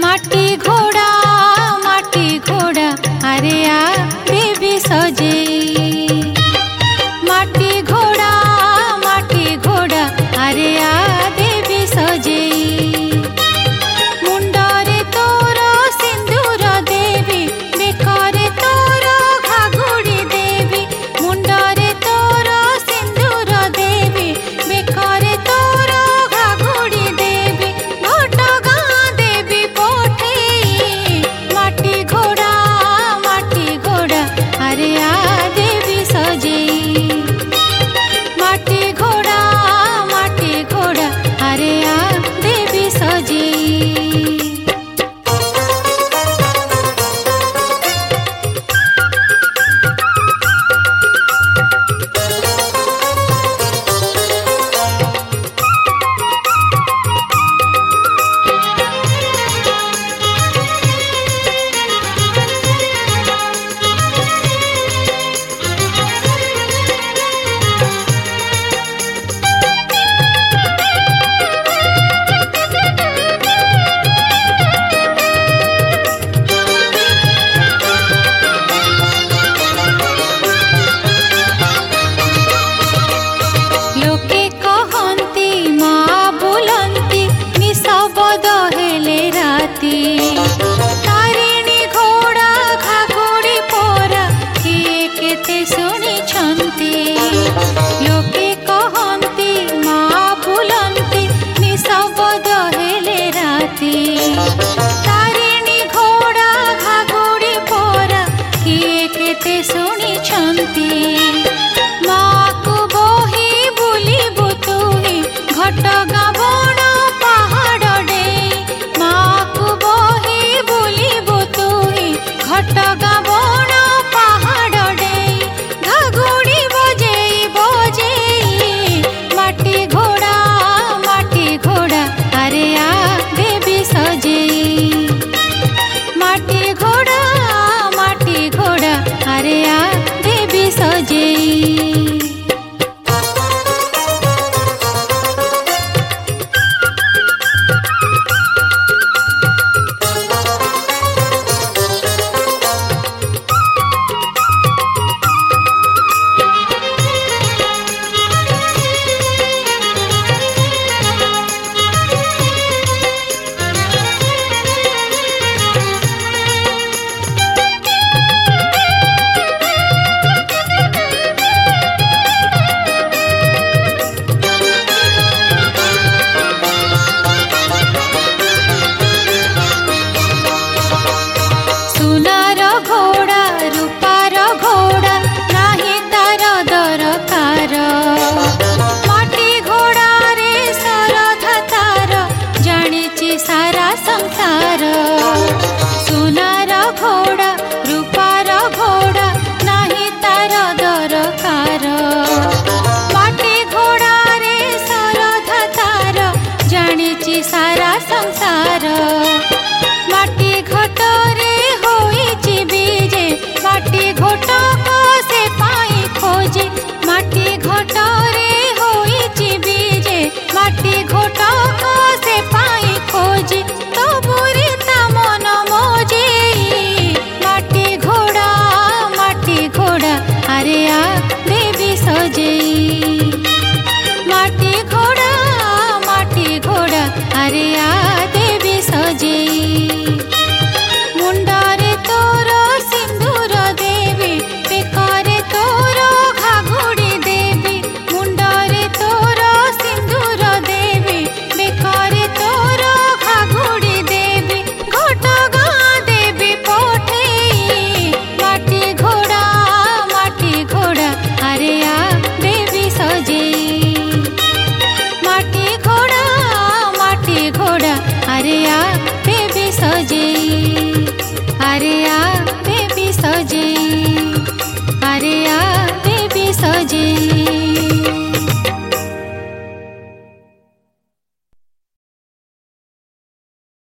माटी घोड़ा अरे आ देवी सजेई। माटी घोड़ा अरे आ देवी सजेई। मुंडरे तोर सिंदूर देवी बेकरे तोर घाघुड़ी देवी। मुंडरे तोर सिंदूर देवी बेकरे तोर घाघुड़ी देवी। घटगां देवी पठेई माटी घोड़ा अरे आ देवी सजेई। माटी घोड़ा अरे आ देवी सजेई। लोके कहंती माँ बुलंती निश बदहेले राती। तारिणी घोड़ा घाघुड़ी पोरा किए केते शुणिछंती। लोके कहंती माँ बुलंती निश बदहेले राती। तारिणी घोड़ा घाघुड़ी पोरा किए केते शुणिछंती। माँ को बोही बुलिबु तुही घटगां बण पहाड़ डेई। माँ को बोही बुलिबु तुही घटगां बण पहाड़ डेई। घाघुड़ी बजेई माटी घोड़ा अरे आ देवी सजेई। माटी घोड़ा अरे आ देवी सजेई। सुनार घोड़ा रूपार घोड़ा नाही तार दरकार। माटी घोड़ा रे सरधा तार जानिछि सारा संसार। सुनार घोड़ा रूपार घोड़ा नाही तार दरकार। माटी घोड़ा रे सरधा तार जानिछि सारा संसार। माटी घटरे होइछि बीजे माटी घोटक से पाई खोजे। माटी घटरे होइछि बीजे माटी घोटक से पाई खोजे। तबुरी ता मन मोजेई माटी घोड़ा अरे आ देवी सजेई। माटी घोड़ा अरे आ देवी सजेई। मुंडरे तोर सिंदूर देवी बेकरे तोर घाघुड़ी देवी। मुंडरे तोर सिंदूर देवी बेकरे तोर घाघुड़ी देवी। घटगां देवी पठेई माटी घोड़ा अरे आ देवी सजेई। माटी घोड़ा अरे आ देवी सजेई। अरे आ